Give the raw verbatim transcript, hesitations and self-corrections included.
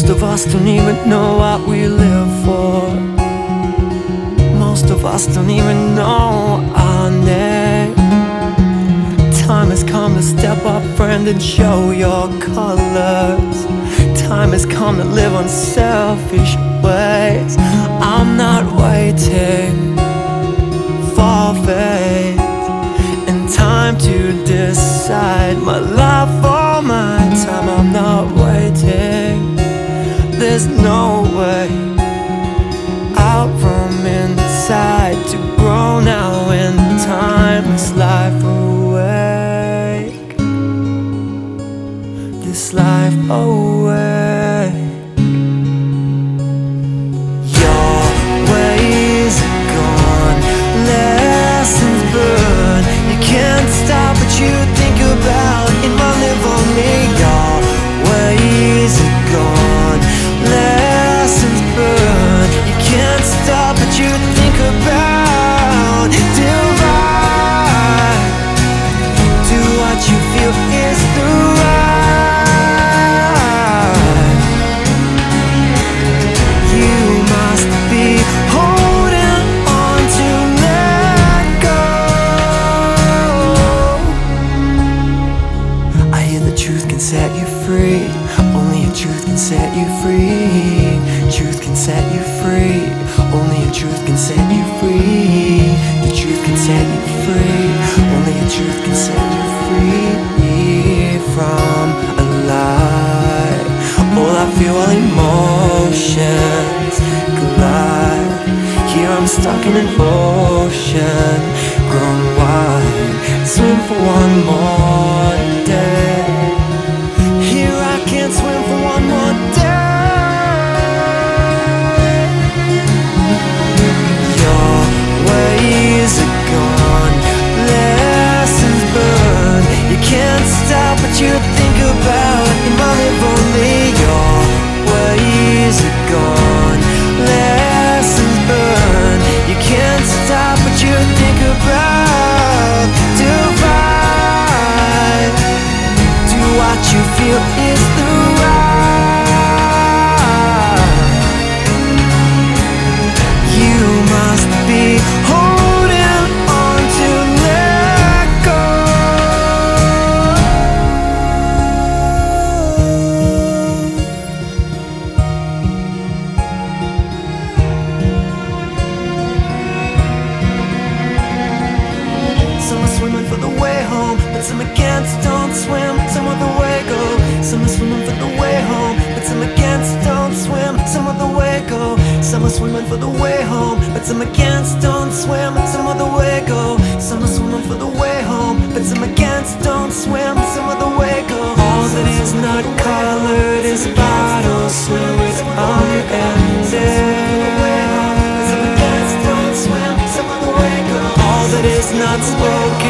Most of us don't even know what we live for. Most of us don't even know our name. Time has come to step up, friend, and show your colors. Time has come to live unselfish ways. I'm not waiting for fate and time to decide my life or my time. I'm not waiting. There's no way out from inside to grow now in timeless life awake. This life awake. Your ways are gone, lessons burn. You can't stop what you think about. It might live on me. Your ways are gone, lessons burn. You can't stop what you think about. Divide, do what you feel is the right. You must be holding on to let go. I hear the truth can set you free. Only a truth can set you free. Truth can set you free. Only a truth can set you free. The truth can set you free. Only a truth can set you free from a lie. All I feel, all emotions collide. Here I'm stuck in an ocean grown wide. Swim for one more day. Here I can't swim for one more day. Your ways are gone, lessons burn. You can't stop what you think about. You might live only. Your ways are gone, lessons burn. You can't stop what you think about. Divide, do what you feel is the right. You must be holding on to let go. Some are swimming for the way home, but some against don't swim. Some other way go. Some are swimming for the way home, but some against don't swim. Some other way go. Some are swimming for the way home, but some against don't swim. Some other way go. Some are swimming for the way home, but some against don't swim. Some other way go. All that is not colored is vital, so it's unending. All that is not spoken